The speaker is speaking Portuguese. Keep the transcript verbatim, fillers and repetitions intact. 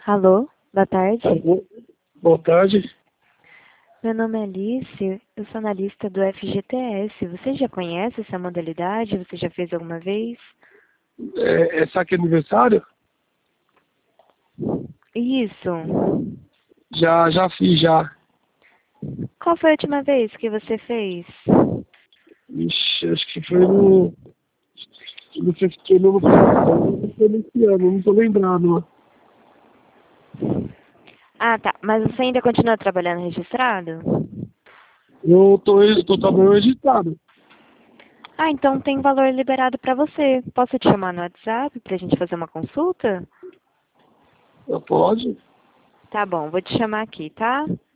Alô, boa tarde. Alô, boa tarde. Meu nome é Alice, eu sou analista do F G T S. Você já conhece essa modalidade? Você já fez alguma vez? É, é saque aniversário? Isso. Já, já fiz, já. Qual foi a última vez que você fez? Ixi, acho que foi no... Não sei se foi no ano passado, não foi nesse ano, não tô lembrando. Ah, tá. Mas você ainda continua trabalhando registrado? Eu tô, eu tô trabalhando registrado. Ah, então tem valor liberado para você. Posso te chamar no WhatsApp pra gente fazer uma consulta? Pode? Tá bom, vou te chamar aqui, tá?